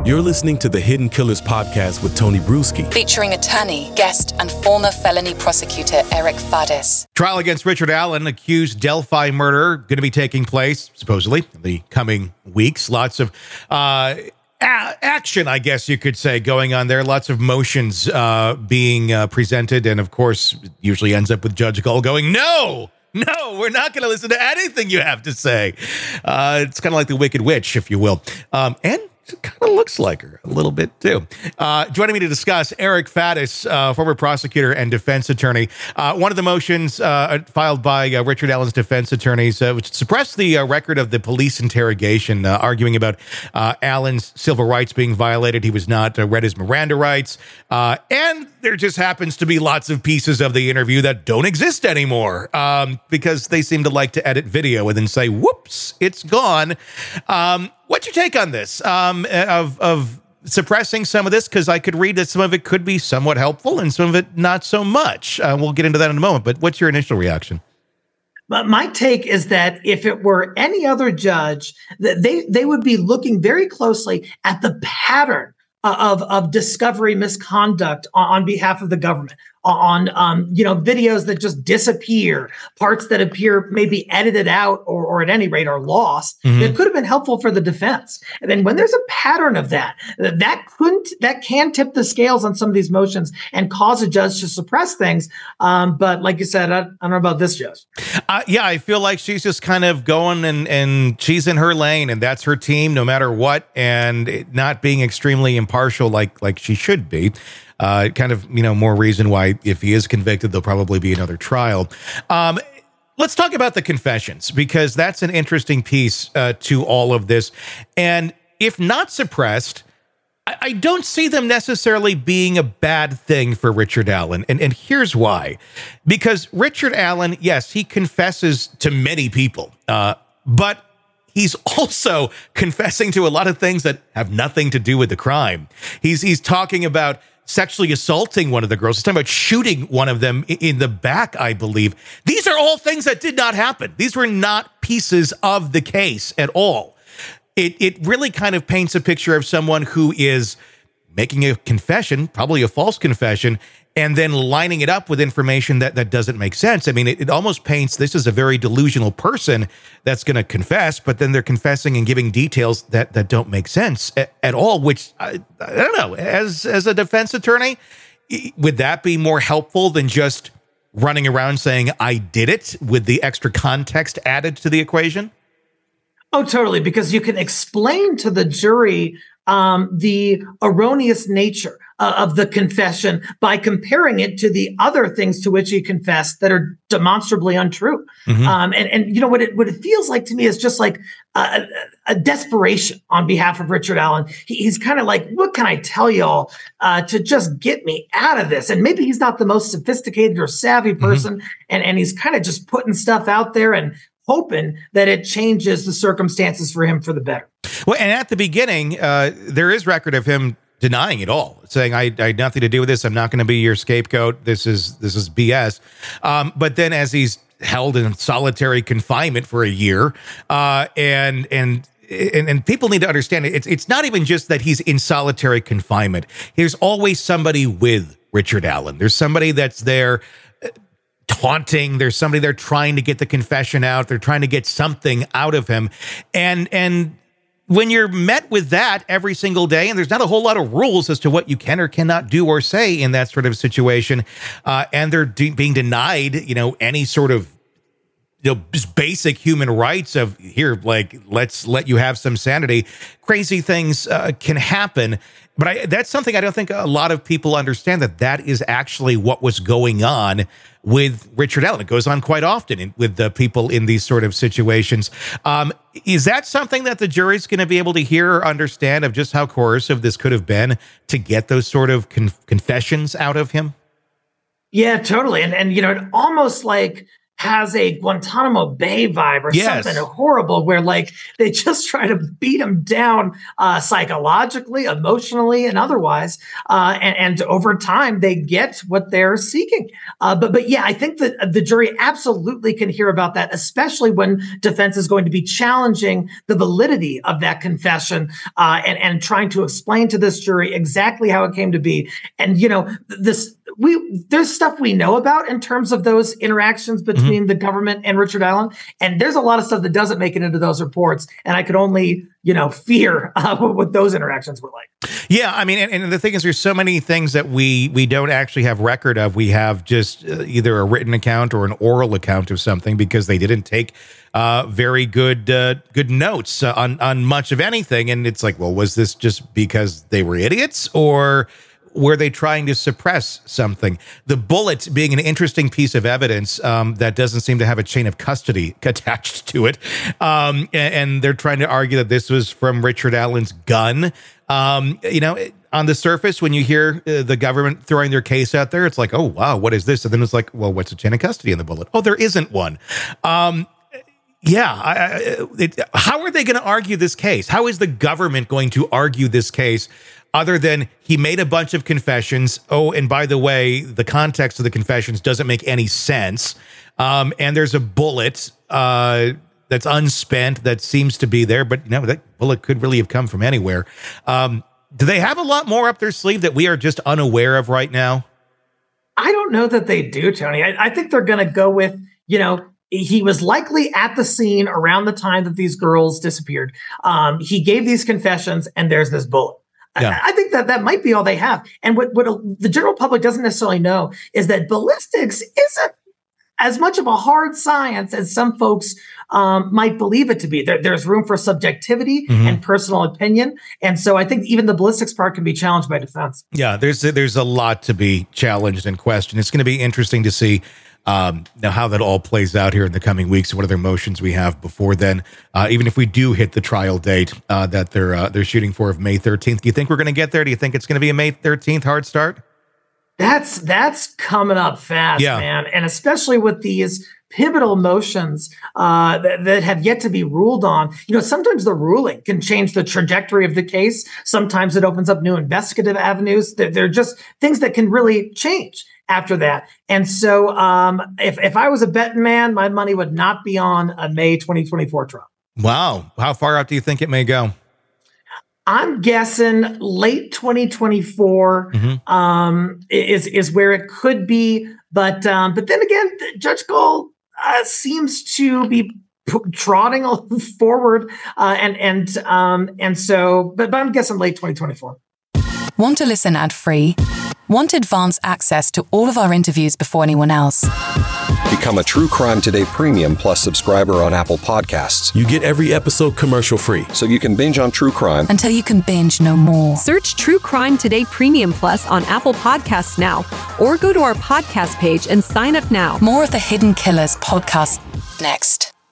You're listening to the Hidden Killers podcast with Tony Bruschi, featuring attorney, guest, and former felony prosecutor Eric Faddis. Trial against Richard Allen, accused Delphi murder, going to be taking place, supposedly, in the coming weeks. Lots of action, I guess you could say, going on there. Lots of motions being presented. And, of course, usually ends up with Judge Gull going, No, we're not going to listen to anything you have to say. It's kind of like the Wicked Witch, if you will. And it kind of looks like her a little bit, too. Joining me to discuss, Eric Faddis, former prosecutor and defense attorney. One of the motions filed by Richard Allen's defense attorneys which suppressed the record of the police interrogation, arguing about Allen's civil rights being violated. He was not read his Miranda rights. And there just happens to be lots of pieces of the interview that don't exist anymore because they seem to like to edit video and then say, whoops, it's gone. What's your take on this, of suppressing some of this? Because I could read that some of it could be somewhat helpful and some of it not so much. We'll get into that in a moment. But what's your initial reaction? But my take is that if it were any other judge, they would be looking very closely at the pattern of discovery misconduct on behalf of the government, on videos that just disappear, parts that appear maybe edited out or at any rate are lost, that could have been helpful for the defense. And then when there's a pattern of that can tip the scales on some of these motions and cause a judge to suppress things. But like you said, I don't know about this judge. Yeah, I feel like she's just kind of going and she's in her lane and that's her team no matter what, and it not being extremely impartial like she should be. Kind of, more reason why if he is convicted, there'll probably be another trial. Let's talk about the confessions, because that's an interesting piece to all of this. And if not suppressed, I don't see them necessarily being a bad thing for Richard Allen. And here's why. Because Richard Allen, yes, he confesses to many people, but he's also confessing to a lot of things that have nothing to do with the crime. He's talking about sexually assaulting one of the girls. He's talking about shooting one of them in the back, I believe. These are all things that did not happen. These were not pieces of the case at all. It really kind of paints a picture of someone who is making a confession, probably a false confession, and then lining it up with information that doesn't make sense. I mean, it almost paints this as a very delusional person that's going to confess, but then they're confessing and giving details that don't make sense at all, which I don't know. As a defense attorney, would that be more helpful than just running around saying, I did it, with the extra context added to the equation? Oh, totally. Because you can explain to the jury the erroneous nature of the confession by comparing it to the other things to which he confessed that are demonstrably untrue. And what it feels like to me is just like a desperation on behalf of Richard Allen. He's kind of like, what can I tell y'all to just get me out of this? And maybe he's not the most sophisticated or savvy person, and he's kind of just putting stuff out there and hoping that it changes the circumstances for him for the better. Well, and at the beginning, there is record of him denying it all, saying, I had nothing to do with this. I'm not going to be your scapegoat. This is BS. But then as he's held in solitary confinement for a year, and people need to understand it's not even just that he's in solitary confinement. There's always somebody with Richard Allen. There's somebody that's there taunting. There's somebody there trying to get the confession out. They're trying to get something out of him. And when you're met with that every single day, and there's not a whole lot of rules as to what you can or cannot do or say in that sort of situation, and they're being denied, any sort of, just basic human rights of here, like, let's let you have some sanity. Crazy things can happen. But that's something I don't think a lot of people understand, that is actually what was going on with Richard Allen. It goes on quite often with the people in these sort of situations. Is that something that the jury's going to be able to hear or understand, of just how coercive this could have been to get those sort of confessions out of him? Yeah, totally. And it almost like has a Guantanamo Bay vibe or something horrible where like they just try to beat them down psychologically, emotionally, and otherwise. And over time, they get what they're seeking. But yeah, I think that the jury absolutely can hear about that, especially when defense is going to be challenging the validity of that confession and trying to explain to this jury exactly how it came to be. And, you know, there's stuff we know about in terms of those interactions between the government and Richard Allen. And there's a lot of stuff that doesn't make it into those reports. And I could only, fear what those interactions were like. Yeah. I mean, and the thing is, there's so many things that we don't actually have record of. We have just either a written account or an oral account of something because they didn't take very good notes on much of anything. And it's like, well, was this just because they were idiots, or were they trying to suppress something? The bullet being an interesting piece of evidence that doesn't seem to have a chain of custody attached to it. And they're trying to argue that this was from Richard Allen's gun. On the surface, when you hear the government throwing their case out there, it's like, oh, wow, what is this? And then it's like, well, what's the chain of custody in the bullet? Oh, there isn't one. How are they going to argue this case? How is the government going to argue this case other than he made a bunch of confessions? Oh, and by the way, the context of the confessions doesn't make any sense. And there's a bullet that's unspent that seems to be there, but that bullet could really have come from anywhere. Do they have a lot more up their sleeve that we are just unaware of right now? I don't know that they do, Tony. I think they're going to go with, he was likely at the scene around the time that these girls disappeared. He gave these confessions, and there's this bullet. Yeah. I think that might be all they have. And what the general public doesn't necessarily know is that ballistics isn't as much of a hard science as some folks might believe it to be. There's room for subjectivity and personal opinion. And so I think even the ballistics part can be challenged by defense. Yeah, there's a lot to be challenged and questioned. It's going to be interesting to see now how that all plays out here in the coming weeks, what other motions we have before then, even if we do hit the trial date that they're shooting for of May 13th. Do you think we're going to get there? Do you think it's going to be a May 13th hard start? That's coming up fast, man. And especially with these pivotal motions that have yet to be ruled on. Sometimes the ruling can change the trajectory of the case. Sometimes it opens up new investigative avenues. They're just things that can really change after that. And so if I was a betting man, my money would not be on a May 2024 trial. Wow. How far out do you think it may go? I'm guessing late 2024 is where it could be. But then again, Judge Gold seems to be trotting forward. And so I'm guessing late 2024. Want to listen ad-free? Want advanced access to all of our interviews before anyone else? Become a True Crime Today Premium Plus subscriber on Apple Podcasts. You get every episode commercial-free. So you can binge on true crime until you can binge no more. Search True Crime Today Premium Plus on Apple Podcasts now, or go to our podcast page and sign up now. More of the Hidden Killers podcast next.